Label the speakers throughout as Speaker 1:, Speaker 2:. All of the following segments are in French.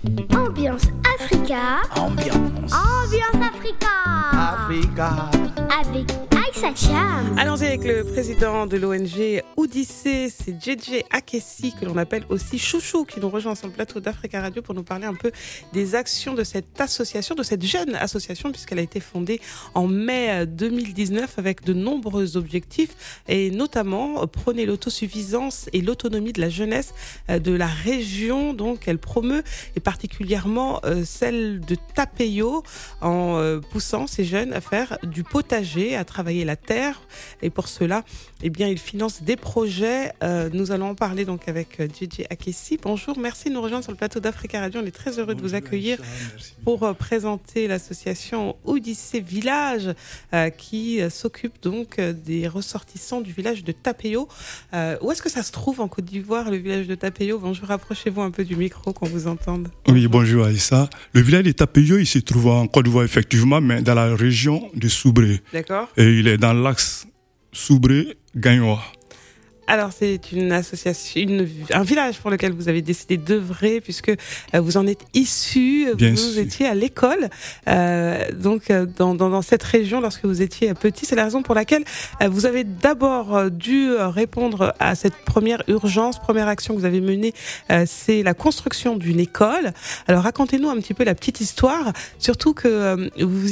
Speaker 1: Ambiance Africa. Ambiance Africa. Avec Aïssa Cham.
Speaker 2: Allons-y avec le président de l'ONG Odyssée, c'est JJ Akessi, que l'on appelle aussi Chouchou, qui nous rejoint sur le plateau d'Africa Radio pour nous parler un peu des actions de cette association, de cette jeune association, puisqu'elle a été fondée en mai 2019 avec de nombreux objectifs, et notamment prôner l'autosuffisance et l'autonomie de la jeunesse de la région. Donc elle promeut, et particulièrement celle de Tapeyo, en poussant ces jeunes à faire du potager, à travailler la terre. Et pour cela, eh bien, il finance des projets. Nous allons en parler donc avec JJ Akessi. Bonjour, merci de nous rejoindre sur le plateau d'Africa Radio. On est très heureux de vous accueillir pour présenter l'association Odyssée Village qui s'occupe donc des ressortissants du village de Tapeyo. Où est-ce que ça se trouve en Côte d'Ivoire, le village de Tapeyo? Bonjour, rapprochez-vous un peu du micro qu'on vous entende.
Speaker 3: Oui, bonjour Aïssa. Le village de Tapeyo, il se trouve en Côte d'Ivoire effectivement, mais dans la région de Soubré.
Speaker 2: D'accord.
Speaker 3: Et il est dans l'axe Soubré-Gagnoa.
Speaker 2: Alors, c'est une association, un village pour lequel vous avez décidé d'œuvrer, puisque vous en êtes issu, vous étiez à l'école, donc dans cette région lorsque vous étiez petit. C'est la raison pour laquelle vous avez d'abord dû répondre à cette première urgence, première action que vous avez menée, c'est la construction d'une école. Alors, racontez-nous un petit peu la petite histoire, surtout que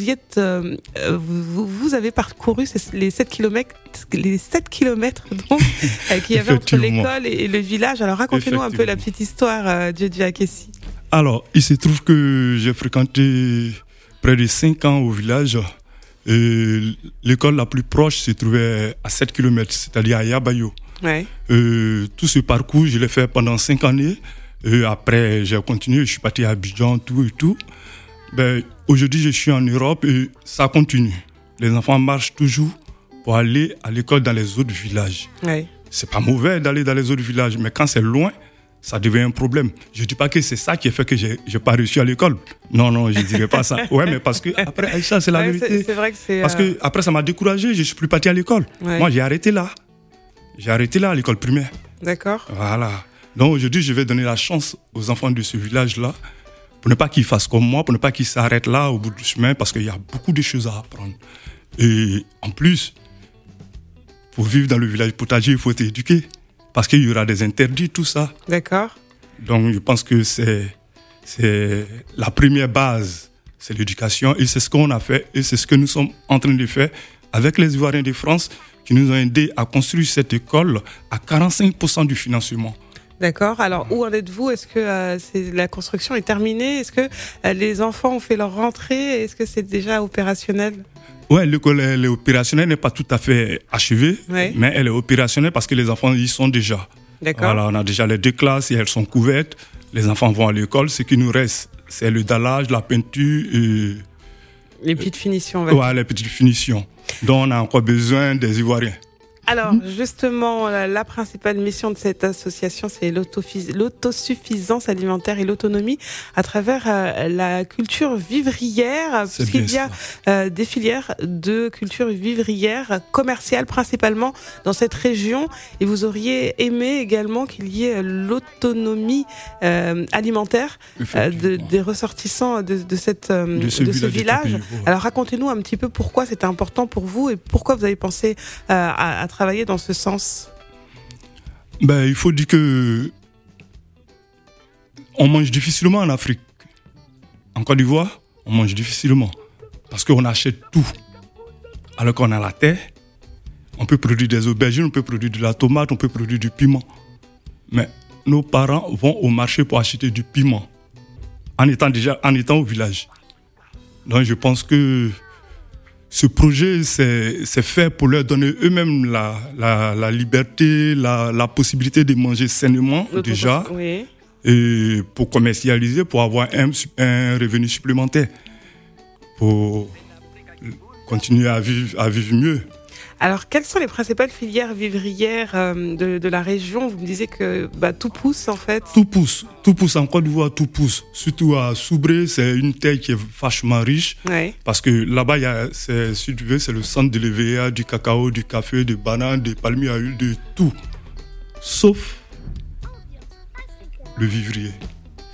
Speaker 2: vous avez parcouru les 7 kilomètres donc, qu'il y avait entre l'école et le village. Alors racontez-nous un peu la petite histoire, JJ Akessi.
Speaker 3: Alors, il se trouve que j'ai fréquenté près de 5 ans au village. Et l'école la plus proche se trouvait à 7 km, c'est-à-dire à Yabayo.
Speaker 2: Ouais.
Speaker 3: Tout ce parcours, je l'ai fait pendant 5 années. Après, j'ai continué, je suis parti à Abidjan, tout et tout. Aujourd'hui, je suis en Europe et ça continue. Les enfants marchent toujours pour aller à l'école dans les autres villages.
Speaker 2: Ouais.
Speaker 3: C'est pas mauvais d'aller dans les autres villages, mais quand c'est loin, ça devient un problème. Je dis pas que c'est ça qui a fait que j'ai pas réussi à l'école. Non, je dirais pas ça. Ouais, mais parce que après Aïcha, c'est la vérité.
Speaker 2: C'est vrai que c'est.
Speaker 3: Parce que après ça m'a découragé, je suis plus parti à l'école.
Speaker 2: Ouais.
Speaker 3: Moi, j'ai arrêté là à l'école primaire.
Speaker 2: D'accord.
Speaker 3: Voilà. Donc aujourd'hui, je vais donner la chance aux enfants de ce village-là pour ne pas qu'ils fassent comme moi, pour ne pas qu'ils s'arrêtent là au bout du chemin, parce qu'il y a beaucoup de choses à apprendre. Et en plus, pour vivre dans le village potager, il faut être éduqué. Parce qu'il y aura des interdits, tout ça.
Speaker 2: D'accord.
Speaker 3: Donc, je pense que c'est la première base. C'est l'éducation. Et c'est ce qu'on a fait. Et c'est ce que nous sommes en train de faire avec les Ivoiriens de France qui nous ont aidés à construire cette école à 45% du financement.
Speaker 2: D'accord. Alors, où en êtes-vous? Est-ce que la construction est terminée? Est-ce que les enfants ont fait leur rentrée? Est-ce que c'est déjà opérationnel?
Speaker 3: Ouais, l'école elle est opérationnelle, n'est pas tout à fait achevée,
Speaker 2: oui.
Speaker 3: Mais elle est opérationnelle parce que les enfants y sont déjà.
Speaker 2: D'accord.
Speaker 3: Voilà, on a déjà les 2 classes et elles sont couvertes. Les enfants vont à l'école. Ce qui nous reste, c'est le dallage, la peinture et
Speaker 2: les petites finitions.
Speaker 3: Ouais, les petites finitions. Donc on a encore besoin des Ivoiriens.
Speaker 2: Alors, justement, la principale mission de cette association, c'est l'autosuffisance alimentaire et l'autonomie à travers la culture vivrière, puisqu'il y a des filières de culture vivrière commerciale principalement dans cette région. Et vous auriez aimé également qu'il y ait l'autonomie alimentaire des ressortissants de ce village. Alors, racontez-nous un petit peu pourquoi c'était important pour vous et pourquoi vous avez pensé à travailler dans ce sens.
Speaker 3: Il faut dire que on mange difficilement en Afrique. En Côte d'Ivoire, on mange difficilement parce qu'on achète tout. Alors qu'on a la terre, on peut produire des aubergines, on peut produire de la tomate, on peut produire du piment. Mais nos parents vont au marché pour acheter du piment en étant au village. Donc je pense que ce projet, c'est fait pour leur donner eux-mêmes la liberté, la possibilité de manger sainement déjà,
Speaker 2: oui.
Speaker 3: Et pour commercialiser, pour avoir un revenu supplémentaire, pour continuer à vivre mieux.
Speaker 2: Alors, quelles sont les principales filières vivrières de la région? Vous me disiez que tout pousse en fait.
Speaker 3: Tout pousse en Côte d'Ivoire, tout pousse. Surtout à Soubré, c'est une terre qui est vachement riche.
Speaker 2: Ouais.
Speaker 3: Parce que là-bas, si tu veux, c'est le centre de l'EVA, du cacao, du café, des bananes, des palmiers à huile, de tout. Sauf le vivrier.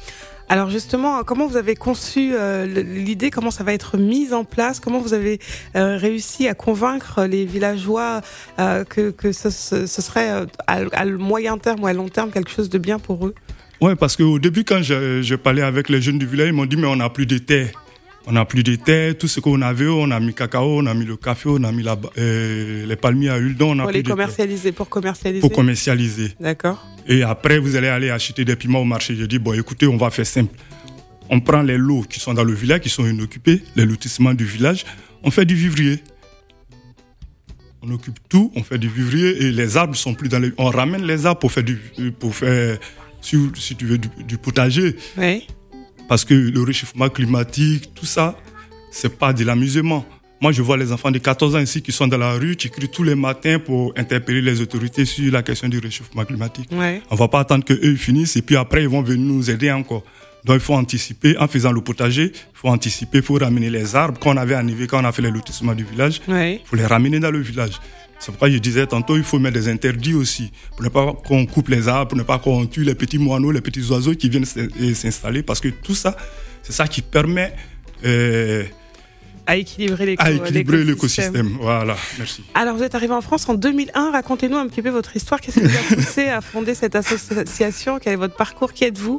Speaker 2: Alors justement, comment vous avez conçu l'idée, comment ça va être mis en place, comment vous avez réussi à convaincre les villageois que ce serait à moyen terme ou à long terme quelque chose de bien pour eux?
Speaker 3: Oui, parce qu'au début, quand je parlais avec les jeunes du village, ils m'ont dit mais on n'a plus de terre. On n'a plus de terre, tout ce qu'on avait, on a mis cacao, on a mis le café, on a mis les palmiers à huile, donc on a plus de terre.
Speaker 2: Pour commercialiser.
Speaker 3: Pour commercialiser.
Speaker 2: D'accord.
Speaker 3: Et après, vous allez aller acheter des piments au marché. Je dis, bon, écoutez, on va faire simple. On prend les lots qui sont dans le village, qui sont inoccupés, les lotissements du village, on fait du vivrier. On occupe tout, on fait du vivrier et les arbres sont plus dans les... On ramène les arbres pour faire si tu veux, du potager.
Speaker 2: Oui.
Speaker 3: Parce que le réchauffement climatique, tout ça, c'est pas de l'amusement. Moi, je vois les enfants de 14 ans ici qui sont dans la rue, qui crient tous les matins pour interpeller les autorités sur la question du réchauffement climatique.
Speaker 2: Ouais.
Speaker 3: On va pas attendre qu'eux finissent et puis après, ils vont venir nous aider encore. Donc, il faut anticiper. En faisant le potager, il faut anticiper, il faut ramener les arbres qu'on avait enlevés quand on a fait les lotissements du village.
Speaker 2: Ouais.
Speaker 3: Il faut les ramener dans le village. C'est pourquoi je disais tantôt, il faut mettre des interdits aussi, pour ne pas qu'on coupe les arbres, pour ne pas qu'on tue les petits moineaux, les petits oiseaux qui viennent s'installer, parce que tout ça, c'est ça qui permet
Speaker 2: à équilibrer
Speaker 3: l'écosystème. Voilà, merci.
Speaker 2: Alors, vous êtes arrivé en France en 2001. Racontez-nous un petit peu votre histoire. Qu'est-ce qui vous a poussé à fonder cette association? Quel est votre parcours? Qui êtes-vous?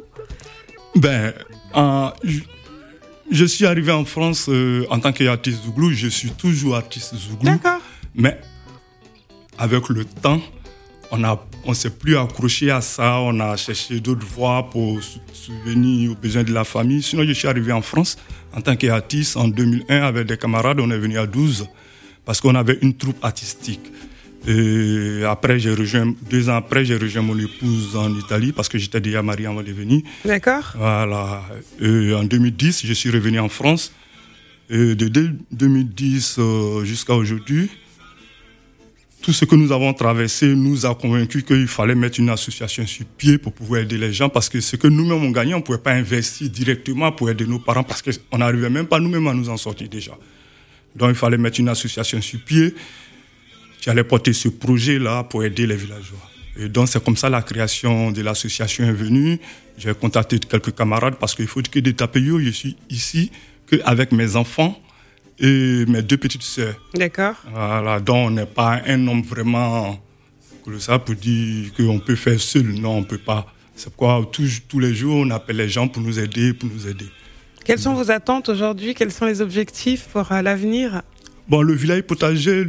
Speaker 3: Je suis arrivé en France en tant qu'artiste zouglou. Je suis toujours artiste zouglou.
Speaker 2: D'accord.
Speaker 3: Mais avec le temps, on s'est plus accroché à ça. On a cherché d'autres voies pour subvenir aux besoins de la famille. Sinon, je suis arrivé en France en tant qu'artiste en 2001 avec des camarades. On est venu à 12 parce qu'on avait une troupe artistique. Et après, 2 ans après, j'ai rejoint mon épouse en Italie parce que j'étais déjà marié avant de venir.
Speaker 2: D'accord.
Speaker 3: Voilà. Et en 2010, je suis revenu en France. Et de 2010 jusqu'à aujourd'hui, tout ce que nous avons traversé nous a convaincus qu'il fallait mettre une association sur pied pour pouvoir aider les gens parce que ce que nous-mêmes on gagnait, on ne pouvait pas investir directement pour aider nos parents parce qu'on n'arrivait même pas nous-mêmes à nous en sortir déjà. Donc il fallait mettre une association sur pied qui allait porter ce projet-là pour aider les villageois. Et donc c'est comme ça la création de l'association est venue. J'ai contacté quelques camarades parce qu'il faut que des tapéos, je suis ici qu'avec mes enfants et mes 2 petites sœurs.
Speaker 2: D'accord.
Speaker 3: Voilà, donc on n'est pas un nombre vraiment que ça pour dire qu'on peut faire seul. Non, on ne peut pas. C'est pourquoi tous les jours, on appelle les gens pour nous aider.
Speaker 2: Quelles sont vos attentes aujourd'hui? Quels sont les objectifs pour l'avenir?
Speaker 3: Bon, le village potager,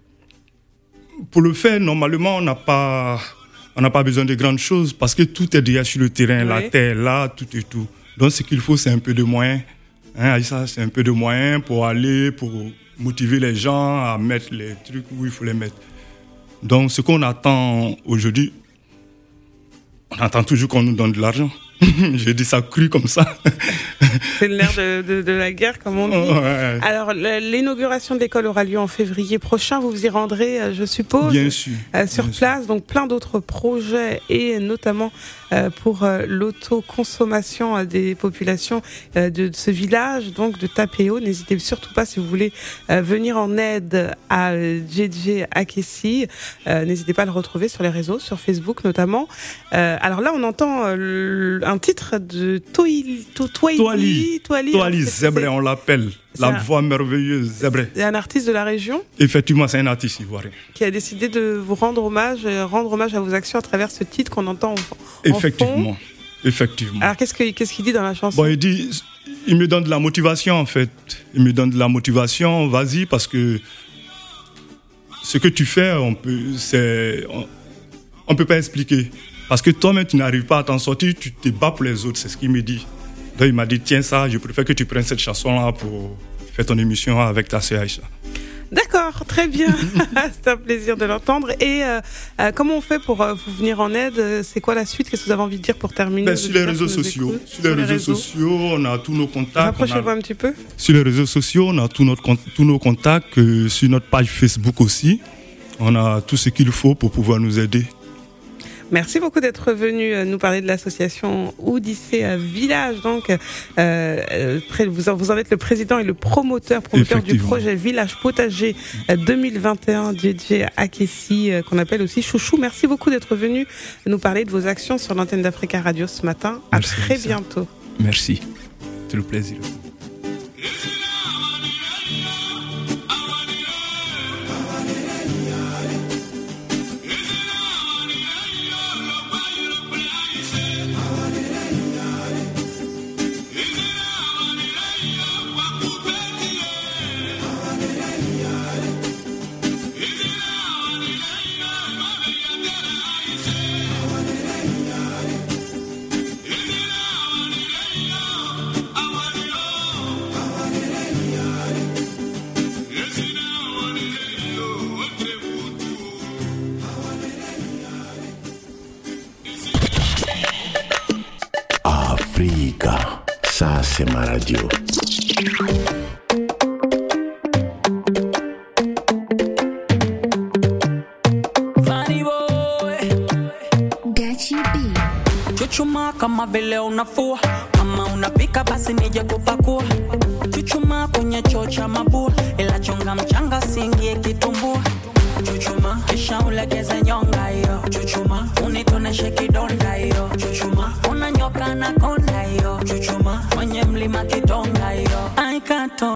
Speaker 3: pour le faire, normalement, on n'a pas besoin de grandes choses parce que tout est déjà sur le terrain, oui. La terre, là, tout et tout. Donc, ce qu'il faut, c'est un peu de moyens. Ça, c'est un peu de moyens pour motiver les gens à mettre les trucs où il faut les mettre. Donc, ce qu'on attend aujourd'hui, on attend toujours qu'on nous donne de l'argent. J'ai dit ça cru comme ça.
Speaker 2: C'est l'air de la guerre, comme on dit. Ouais. Alors, l'inauguration de l'école aura lieu en février prochain. Vous vous y rendrez, je suppose.
Speaker 3: Bien sûr.
Speaker 2: Sur place. Sûr. Donc, plein d'autres projets et notamment pour l'autoconsommation des populations de ce village, donc de Tapéo. N'hésitez surtout pas si vous voulez venir en aide à JJ Akessi. N'hésitez pas à le retrouver sur les réseaux, sur Facebook notamment. Alors là, on entend un titre de
Speaker 3: Toali Zebré, on l'appelle. La voix merveilleuse, Zebré.
Speaker 2: C'est un artiste de la région?
Speaker 3: Effectivement, c'est un artiste ivoirien.
Speaker 2: Qui a décidé de vous rendre hommage à vos actions à travers ce titre qu'on entend en
Speaker 3: Effectivement.
Speaker 2: fond.
Speaker 3: Effectivement.
Speaker 2: Alors, qu'est-ce qu'il dit dans la chanson?
Speaker 3: Bon, il me donne de la motivation, en fait. Il me donne de la motivation, vas-y, parce que ce que tu fais, on peut pas expliquer. Parce que toi-même, tu n'arrives pas à t'en sortir, tu te bats pour les autres, c'est ce qu'il me dit. Donc il m'a dit, tiens ça, je préfère que tu prennes cette chanson-là pour faire ton émission avec ta sœur Aïcha.
Speaker 2: D'accord, très bien. C'est un plaisir de l'entendre. Et comment on fait pour vous venir en aide? C'est quoi la suite? Qu'est-ce que vous avez envie de dire pour terminer?
Speaker 3: Sur les réseaux sociaux. Sur les réseaux sociaux, on a tous nos contacts.
Speaker 2: Rapprochez-vous un petit peu.
Speaker 3: Sur les réseaux sociaux, on a tous nos contacts. Sur notre page Facebook aussi, on a tout ce qu'il faut pour pouvoir nous aider.
Speaker 2: Merci beaucoup d'être venu nous parler de l'association Odyssée Village. Donc, vous en êtes le président et le promoteur du projet Village Potager 2021 JJ Akessi, qu'on appelle aussi Chouchou. Merci beaucoup d'être venu nous parler de vos actions sur l'antenne d'Africa Radio ce matin. À très bientôt.
Speaker 3: Merci. C'est le plaisir.
Speaker 4: Africa, ça c'est ma radio.
Speaker 5: Funny boy,
Speaker 1: Gachi B.
Speaker 5: chuchuma kama vile unafua, kama unapika basi nije kupakua. Chuchuma kwenye choo cha mabua, ila chonga mchanga singie kitumbua. Chuchuma kisha ulegeze nyonga hiyo. Chuchuma unitoneshe kidonda hiyo. Chuchuma unanyoka na konda hiyo. Chuchuma kwenye mlima kidonga hiyo. Aikato